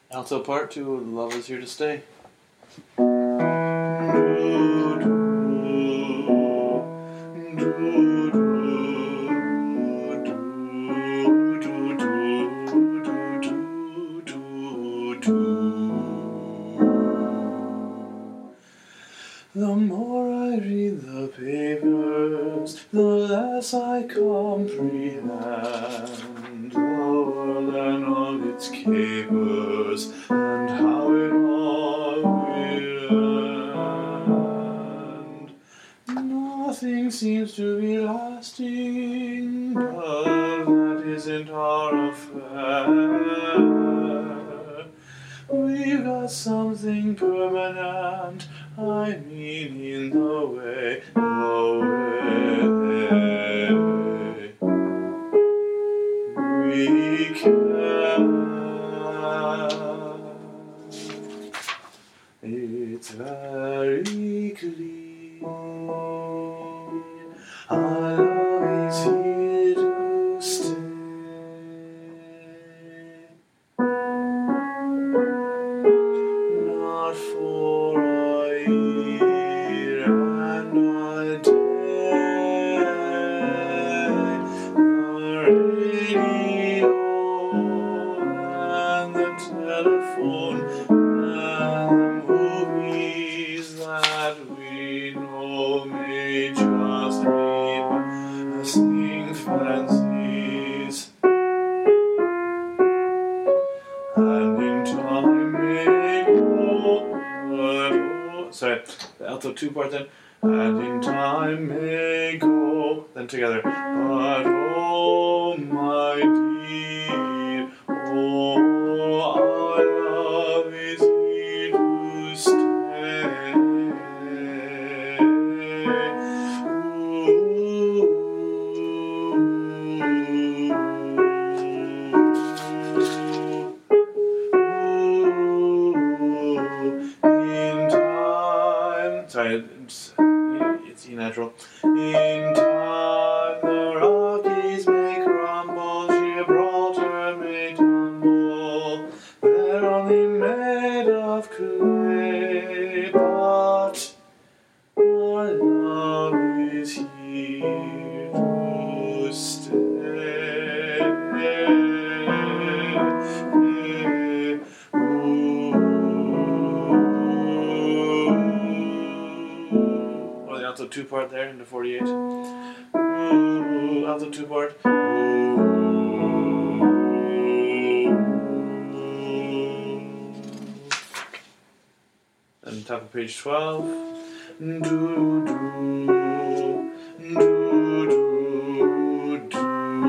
Alto part 2, Love Is Here to Stay. The more I read the papers, the less I comprehend the world and all its capers, and how it all will end. Nothing seems to be lasting, but that isn't our affair. We've got something permanent, I mean in the way we can. It's very clear, our love is here to stay. Not for a year and a day. The radio and the telephone and the movies that we know may just be passing fancies. And in time may go, but sorry, the alto 2 part then. And in time may go, then together. But oh my dear, oh our love is here to stay. In time, sorry, it's E natural. In time the Rockies may crumble, Gibraltar may tumble. They're only made of clay, but our love is here to stay. Or the alto 2 part there into 48. Alto 2 part. And top of page 12. Do, do, do, do, do,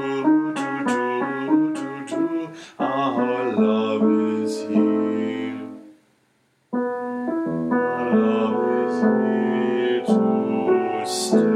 do. Our love is here. Our love is here to stay.